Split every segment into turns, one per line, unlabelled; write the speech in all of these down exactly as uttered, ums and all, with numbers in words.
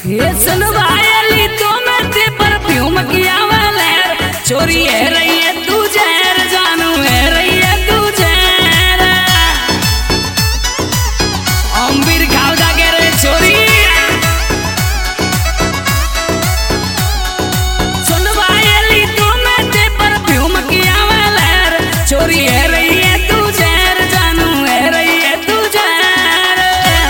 ये सुनवायली तो मैं ते परफ्यूम किया वाले चोरी है रही है तू जहर जानू है रही है तू जहर अम्बीर खाओ जा के रे चोरी सुनवायली तो मैं ते परफ्यूम किया वाले चोरी है रही है तू जहर जानू है रही है तू जहर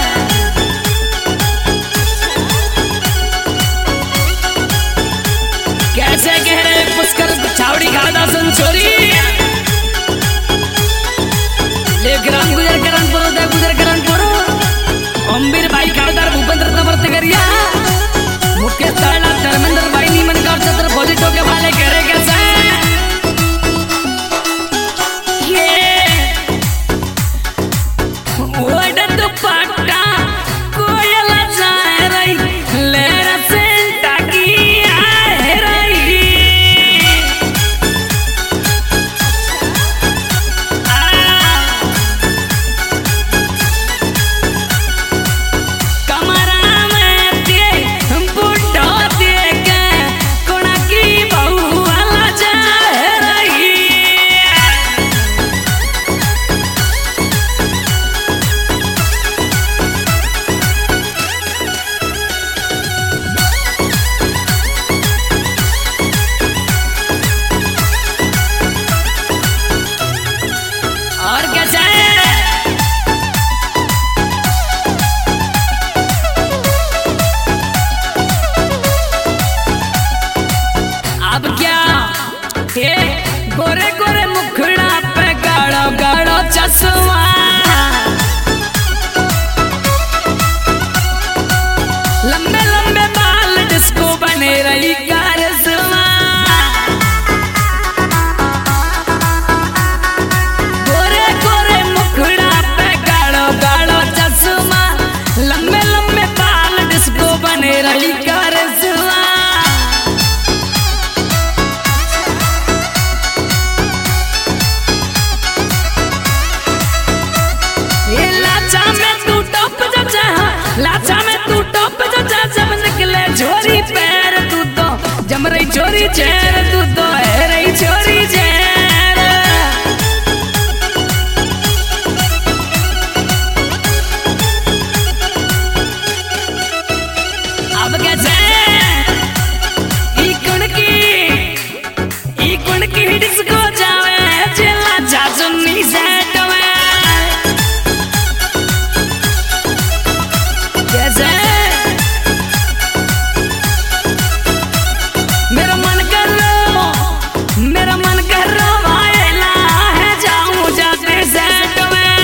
कैसे कह रहे पुष्कर छावड़ी खादा सुन चोरी ले ग्राम गुजर करन परो दे गुजर करन परो अम्बीर भाई खादार भूपेंद्र नवर्त करिया मुख्य ताला धर्मेंद्र भाई नीमन का छत्र पॉजिटिव के वाले कह रहे कैसे ये ओड दुपट्टा कोयला जाए रही लेरा सेंटा की आए रही कमरा में दे बुढ़ो दे के कोना की बहू वाला जाए रही और कैसे अब क्या ये गोरे गोरे मुखड़ा पे गाढ़ो गाढ़ो चश्मा लंबे लंबे बाल डिस्को बने रही कारिश्मा गोरे गोरे मुखड़ा पे गाढ़ो गाढ़ो चश्मा लंबे लंबे बाल डिस्को बने रही कारिश्मा ये लाचा में तू टॉप जो चाह लाचा में तू टॉप जो चाह जब निकले छोरी पैर तू तो जम रही छोरी चेहर तू तो है रही छोरी चेहर अब कैसे ई कुण की ई कुण की डिस्को जावे जेला जा सुन्नी सेट में कैसे मेरा मन कर रो मेरा मन कर रो वायला है जाऊं जाते सेट में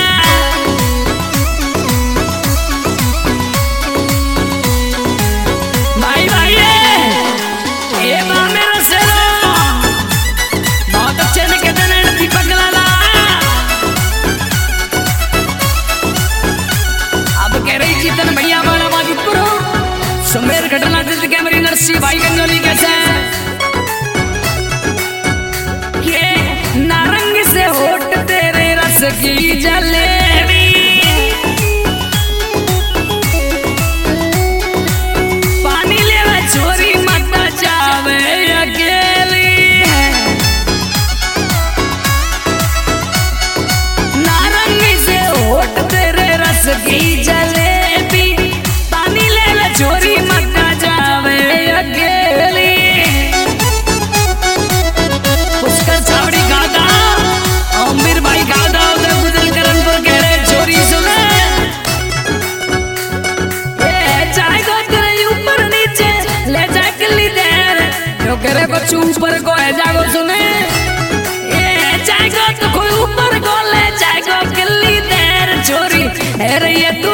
भाई भाई ये बा मेरा सेरो बहुत अच्छे से कहते हैं दीपक लाला अब कह रही चेतन भैया वाला माजिदपुर सुमेर घटना जिस कैमरी नरसी भाई गंजोली कैसे ये नारंग से होठ तेरे रस की जलेबी पानी ले वे छोरी मत जावे अकेली नारंग से होठ तेरे रस की जलेबी पानी ले ले छोरी मत जावे अकेली पुष्कर छावड़ी गादा अमीर भाई गादा उधर गुजर करन पर कह रहे छोरी सुने ए चाहे को तेरे ऊपर नीचे ले जा किल्ली देर जो करे को ऊपर को है जागो सुने ए चाहे को तो कोई ऊपर को ले जाए को किल्ली देर छोरी है रही है तू